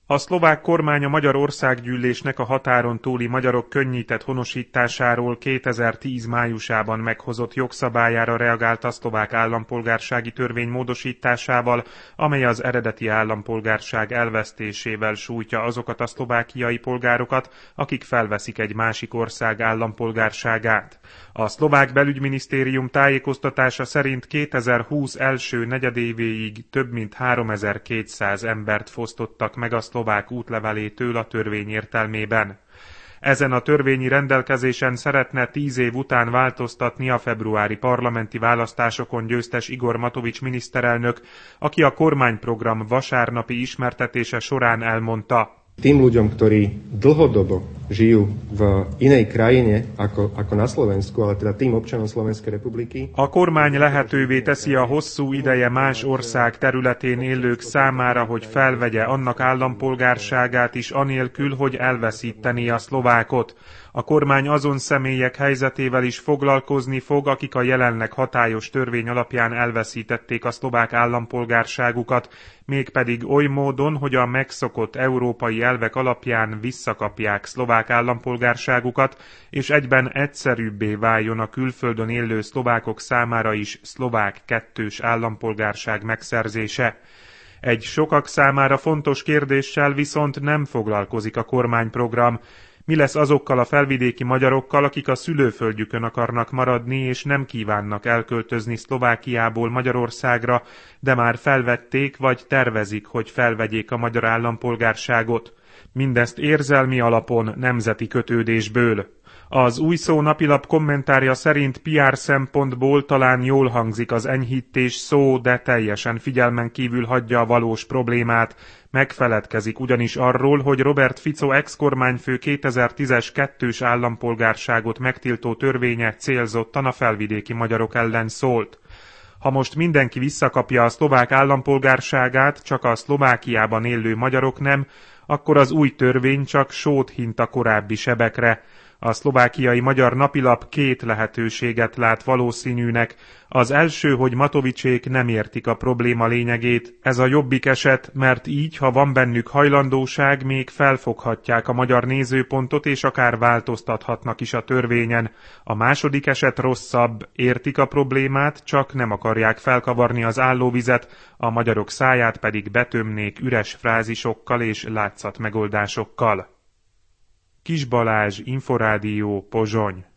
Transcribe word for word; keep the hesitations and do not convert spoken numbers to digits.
A szlovák kormány a Magyar Országgyűlésnek a határon túli magyarok könnyített honosításáról kétezer-tíz májusában meghozott jogszabályára reagált a szlovák állampolgársági törvény módosításával, amely az eredeti állampolgárság elvesztésével sújtja azokat a szlovákiai polgárokat, akik felveszik egy másik ország állampolgárságát. A szlovák belügyminisztérium tájékoztatása szerint kétezer-húsz első negyedévéig több mint háromezer-kétszáz embert fosztottak meg a szlovák útlevelétől a törvény értelmében. Ezen a törvényi rendelkezésen szeretne tíz év után változtatni a februári parlamenti választásokon győztes Igor Matovič miniszterelnök, aki a kormányprogram vasárnapi ismertetése során elmondta: Tým ľuďom, ktorí dlhodobo žijú v inej krajine ako, ako na Slovensku, ale teda tým občanom Slovenskej republiky. A kormány lehetővé teszi a hosszú ideje más ország területén élők számára, hogy felvegye annak állampolgárságát is anélkül, hogy elveszítené a szlovákot. A kormány azon személyek helyzetével is foglalkozni fog, akik a jelenleg hatályos törvény alapján elveszítették a szlovák állampolgárságukat, mégpedig oly módon, hogy a megszokott európai elvek alapján visszakapják szlovák állampolgárságukat, és egyben egyszerűbbé váljon a külföldön élő szlovákok számára is szlovák kettős állampolgárság megszerzése. Egy sokak számára fontos kérdéssel viszont nem foglalkozik a kormányprogram. Mi lesz azokkal a felvidéki magyarokkal, akik a szülőföldjükön akarnak maradni, és nem kívánnak elköltözni Szlovákiából Magyarországra, de már felvették vagy tervezik, hogy felvegyék a magyar állampolgárságot. Mindezt érzelmi alapon, nemzeti kötődésből. Az Új Szó napilap kommentárja szerint pé er szempontból talán jól hangzik az enyhítés szó, de teljesen figyelmen kívül hagyja a valós problémát. Megfeledkezik ugyanis arról, hogy Robert Fico ex-kormányfő kétezer-tízes kettős állampolgárságot megtiltó törvénye célzottan a felvidéki magyarok ellen szólt. Ha most mindenki visszakapja a szlovák állampolgárságát, csak a Szlovákiában élő magyarok nem, akkor az új törvény csak sót hint a korábbi sebekre. A szlovákiai Magyar Napilap két lehetőséget lát valószínűnek. Az első, hogy Matovičék nem értik a probléma lényegét. Ez a jobbik eset, mert így, ha van bennük hajlandóság, még felfoghatják a magyar nézőpontot, és akár változtathatnak is a törvényen. A második eset rosszabb, értik a problémát, csak nem akarják felkavarni az állóvizet, a magyarok száját pedig betömnék üres frázisokkal és látszatmegoldásokkal. Kis Balázs, Inforádió, Pozsony.